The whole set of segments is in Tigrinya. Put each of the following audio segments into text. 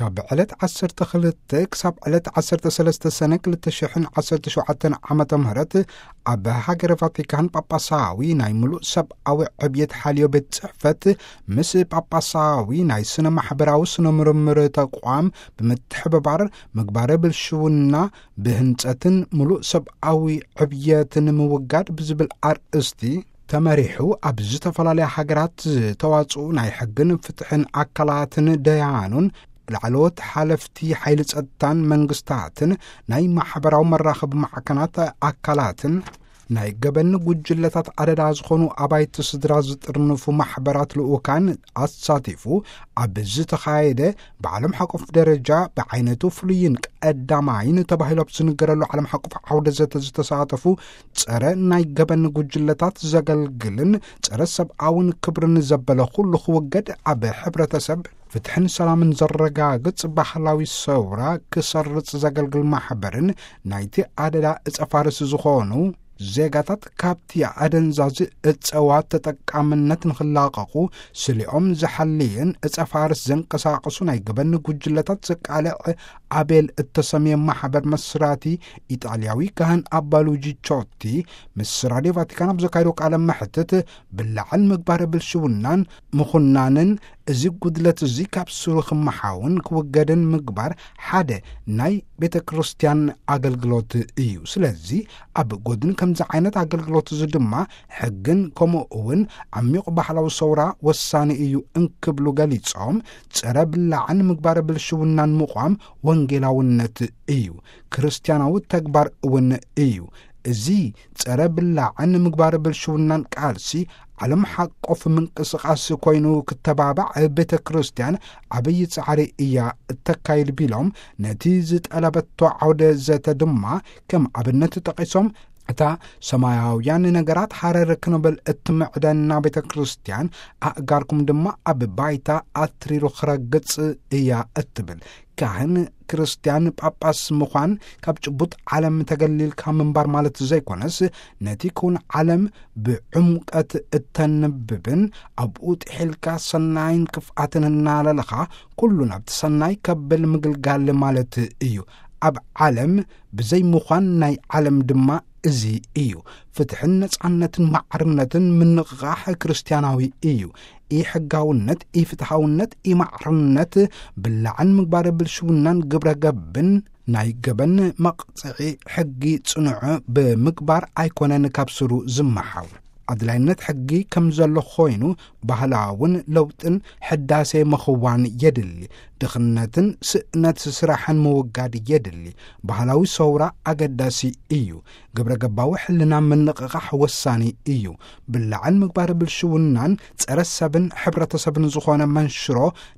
ካብ ዕለት 12 ክሳብ ዕለት 13 ሰነ 2017 ዓመተ ምህረት ኣብ ሃገረ ቫቲካን ጳጳሳዊ ናይ ሙሉእ ሰብኣዊ ዕብየት ሓልዮ ቤት ጽሕፈት ምስ ጳጳሳዊ ናይ ስነ ማሕበራዊ ስነ ምርምር ተቋም ብምትሕብባር ምግባረ ብልሽውና ብህንጸትን ሙሉእ ሰብኣዊ ዕብየትን ምውጋድ ብዝብል ኣርእስቲ ተመሪሑ ኣብ ዝተፈላለያ ሃገራት ዝተዋጽኡ ናይ ሕግን ፍትሕን ኣካላትን ደያኑን ላዕለዎት ሓለፍቲ ሓይሊ ጸጥታን መንግስታትን ናይ ማሕበራዊ መራኸቢ ማዕከናት ኣካላትን ናይ ገበን ጉጅለታት ኣደዳ ዝኾኑ ኣባይቲ ስድራ ዝጥርንፉ ማሕበራት ልኡካን ኣሳቲፉ ኣብ ዝተኻየደ ብዓለም ሓቆፍ ደረጃ ብዓይነቱ ፍሉይን ቀዳማይን ተባሂሉ ዝንገረሉ ዓለም ሓቆፍ ዓውደ ዘተ ዝተሳተፉ ጸረ ናይ ገበን ጉጅለታት ዘገልግልን ጸረ ሰብኣውን ክብርን ዘበለ ኩሉ ክውገድ ኣብ ሕብረተሰብ ፍትሕን ሰላምን ዘረጋግጽ ባህላዊ ሰውራ ክሰርጽ ዘገልግል ማሕበርን ናይቲ ኣደዳ እጸፋርስ ዝኾኑ ዜጋታት ካብቲ ኣደንዛዚ እጸዋት ተጠቃምነት ንኽላቐቑ ስሊኦም ዝሓልየን እጸፋርስ ዘንቀሳቐሱ ናይ ገበን ጉጅለታት ዘቃልዕ ኣቤል እተሰምየ ማሕበር መስራቲ ኢጣልያዊ ካህን ኣባ ሉጂ ቾቲ ምስ ራድዮ ቫቲካን ኣብ ዘካይዶ ቃለ መሕትት ብላዕል ምግባረ ብልሽውናን ምኹናንን እዚ ጉድለት እዚ ካብ ስሩ ክመሓውን ክውገድን ምግባር ሓደ ናይ ቤተ ክርስቲያን ኣገልግሎት እዩ። ስለዚ ኣብ ጎድን ከምዚ ዓይነት ኣገልግሎት እዚ ድማ ሕግን ከምኡ እውን ዓሚቕ ባህላዊ ሰውራ ወሳኒ እዩ እንክብሉ ገሊጾም ጸረ ብላዕን ምግባረ ብልሽውናን ምቋም ወንጌላውነት እዩ፣ ክርስቲያናዊ ተግባር እውን እዩ። እዚ ጸረ ብላዕን ምግባረ ብልሽውናን ቃልሲ ዓለም ሓቆፍ ምንቅስቓስ ኮይኑ ክተባባዕ ቤተ ክርስቲያን ዓብዪ ጻዕሪ እያ እተካይድ ቢሎም ነቲ ዝጠለበቶ ዓውደ ዘተ ድማ ከም ኣብነት ጠቒሶም እታ ሰማያውያን ነገራት ሓረር ክንብል እትምዕደና ቤተ ክርስቲያን ኣእጋርኩም ድማ ኣብ ባይታ ኣትሪሩ ክረግጽ እያ እትብል ካህን ክርስቲያን ጳጳስ ምዃን ካብ ጭቡጥ ዓለም ተገሊልካ ምንባር ማለት ዘይኮነስ ነቲ ኩን ዓለም ብዕምቀት እተንብብን ኣብኡ ጥሒልካ ሰናይን ክፍኣትን እናለለኻ ኩሉ ናብቲ ሰናይ ከብል ምግልጋል ማለት እዩ። ኣብ ዓለም ብዘይ ምዃን ናይ ዓለም ድማ እዚ እዩ። ፍትሕን ነጻነትን ማዕርነትን ምንቕቓሕ ክርስቲያናዊ እዩ። ኢሕጋውነት፣ ኢፍትሓውነት፣ ኢማዕርነት ብላዕን ምግባረ ብልሽውናን ግብረ ገብን ናይ ገበን መቕጽዒ ሕጊ ጽኑዕ ብምግባር ኣይኮነን ካብ ስሩ ዝመሓው ኣድላይነት ሕጊ ከም ዘሎ ኮይኑ ባህላውን ለውጥን ሕዳሴ መኽዋን የድሊ፣ ድኽነትን ስእነት ስራሕን ምውጋድ የድሊ። ባህላዊ ሰውራ ኣገዳሲ እዩ። ግብረ ገባዊ ሕልና ምንቕቓሕ ወሳኒ እዩ። ብላዕን ምግባረ ብልሽውናን ጸረ ሰብን ሕብረተሰብን ዝኾነ መንሽሮ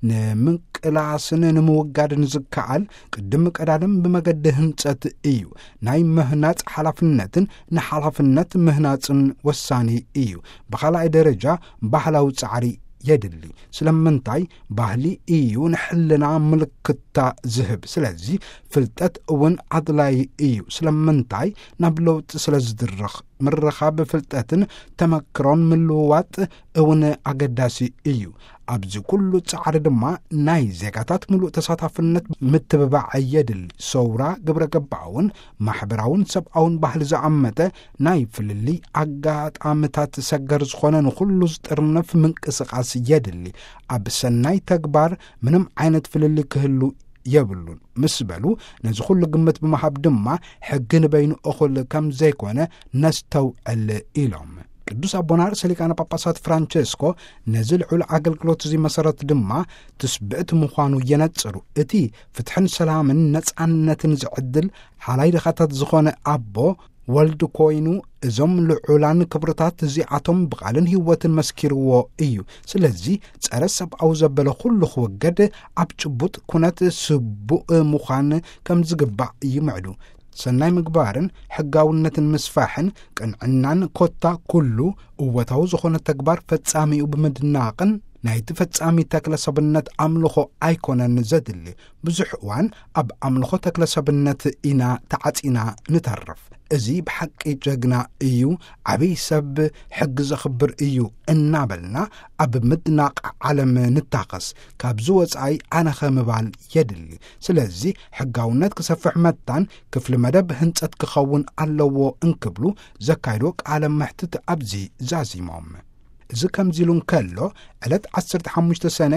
ንምቅላስን ንምውጋድን ዝከኣል ቅድም ቀዳድም ብመገዲ ህንጸት እዩ። ናይ ምህናጽ ሓላፍነትን ንሓላፍነት ምህናጽን ወሳኒ እዩ። ብኻልኣይ ደረጃ ባህላዊ ጻዕሪ የድሊ። ስለምንታይ ባህሊ እዩ ንሕልና ምልክታ ዝህብ። ስለዚ ፍልጠት እውን ኣድላይ እዩ። ስለምንታይ ናብ ለውጢ ስለ ዝድረኽ ምርኻብ ፍልጠትን ተመክሮን ምልውዋጥ እውን ኣገዳሲ እዩ። ኣብዚ ኩሉ ጻዕሪ ድማ ናይ ዜጋታት ምሉእ ተሳታፍነት ምትብባዕ የድሊ። ሰውራ ግብረ ገባውን ማሕበራውን ሰብኣውን ባህሊ ዝኣመተ ናይ ፍልሊ ኣጋጣምታት ሰገር ዝኾነ ንኹሉ ዝጥርነፍ ምንቅስቓስ የድሊ። ኣብ ሰናይ ተግባር ምንም ዓይነት ፍልሊ ክህሉ የብሉን ምስ በሉ ነዚ ኩሉ ግምት ብምሃብ ድማ ሕጊ ንበይኑ እኹል ከም ዘይኮነ ነስተውዕል ኢሎም ቅዱስ ኣቦና ርእሰ ሊቃነ ጳጳሳት ፍራንቸስኮ ነዚ ልዑል ኣገልግሎት እዚ መሰረት ድማ ትስብዕቲ ምዃኑ የነጽሩ። እቲ ፍትሕን ሰላምን ነጻነትን ዝዕድል ሓላይ ድኻታት ዝኾነ ኣቦ ወልዲ ኮይኑ እዞም ልዑላን ክብርታት እዚኣቶም ብቓልን ህይወትን መስኪርዎ እዩ። ስለዚ ጸረ ሰብኣዊ ዘበለ ኩሉ ክወገድ ኣብ ጭቡጥ ኩነት ስቡእ ምዃን ከም ዝግባእ ይምዕዱ። ሰናይ ምግባርን ሕጋውነትን ምስፋሕን ቅንዕናን ኮታ ኩሉ እወታዊ ዝኾነ ተግባር ፈጻሚኡ ብምድናቕን ናይ ተፈጻሚ ተክለሰብነት ኣምልኾ ኣይኮነን ዘድሊ ብዙሕ እዋን ኣብ ኣምልኾ ተክለሰብነት ኢና ተዓጺና ንተርፍ እዚ ብሓቂ ጀግና እዩ ዓብይ ሰብ ሕጊ ዘኽብር እዩ እናበልና ኣብ ምድናቕ ዓለም ንታኸስ ካብዚ ወጻኢ ኣነኸ ምባል የድሊ ስለዚ ሕጋውነት ክሰፍሕ መታን ክፍሊ መደብ ህንጸት ክኸውን ኣለዎ እንክብሉ ዘካይዶ ቃለ መሕትት ኣብዚ ዛዚሞም እዚ ከምዚሉ እንከሎ ዕለት 15 ሰነ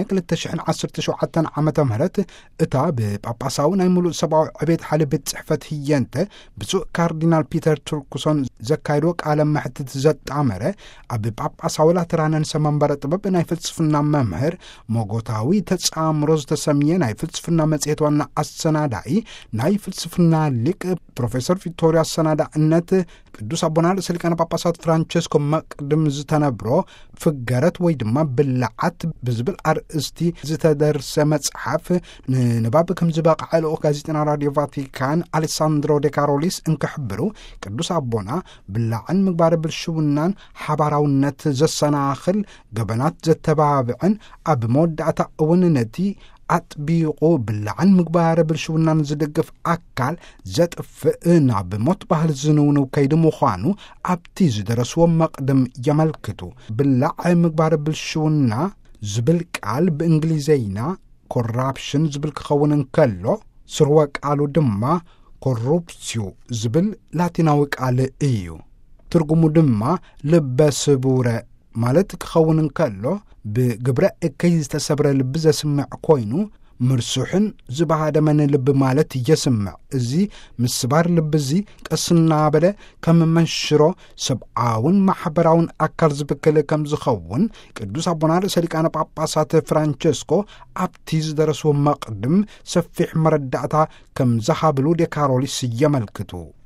2017 ዓመተ ምህረት እታ ብጳጳሳዊ ናይ ሙሉእ ሰብኣዊ ዕቤት ሓለ ቤት ጽሕፈት ህየንተ ብፁዕ ካርዲናል ፒተር ቱርክሶን ዘካይዶ ቃለ መሕትት ዘጣመረ ኣብ ጳጳሳዊ ላትራንን ሰመንበረ ጥበብ ናይ ፍልስፍና መምህር ሞጎታዊ ተጻምሮ ዝተሰምየ ናይ ፍልስፍና መጽሔት ዋና አሰናዳኢ ናይ ፍልስፍና ሊቅ ፕሮፌሰር ቪክቶሪያ ሰናዳእነት ቅዱስ አቡና ርእሰ ሊቃነ ጳጳሳት ፍራንቸስኮ መቅድም ዝተነብሮ ፍገረት ወይ ድማ ብልዓት ብዝብል አርእስቲ ዝተደርሰ መጽሓፍ ንንባብ ከም ዝበቕዐ ልኡኽ ጋዜጠና ራድዮ ቫቲካን አሌሳንድሮ ደ ካሮሊስ እንክሕብሩ ቅዱስ አቡና ብላዕን ምግባረ ብልሽውናን ሓባራውነት ዘሰናኽል ገበናት ዘተባብዕን ኣብ መወዳእታ እውን ነቲ አጥቢቁ ብላዕን ምግባረ ብልሽውናን ዝደግፍ አካል ዘጥፍእ ናብ ሞት ባህል ዝንውነው ከይዲ ምዃኑ ኣብቲ ዝደረስዎ መቅድም የመልክቱ ብላዕ ምግባረ ብልሽውና ዝብል ቃል ብእንግሊዘይና ኮራፕሽን ዝብል ክኸውን እንከሎ ስርወ ቃሉ ድማ ኮሩፕሲዮ ዝብል ላቲናዊ ቃል እዩ ትርጉሙ ድማ ልበስቡረ ማለት ክኸውን እንከሎ ብግብረ እከይ ዝተሰብረ ልቢ ዘስምዕ ኮይኑ ምርሱሕን ዝባሃደመን ልቢ ማለት የስምዕ እዚ ምስባር ልቢ እዚ ቀስና በለ ከም መንሽሮ ሰብአውን ማሕበራውን አካል ዝብክል ከም ዝኸውን ቅዱስ አቡና ርእሰ ሊቃነ ጳጳሳት ፍራንቸስኮ ኣብቲ ዝደረስዎ መቅድም ሰፊሕ መረዳእታ ከም ዝሃብሉ ደ ካሮሊስ የመልክቱ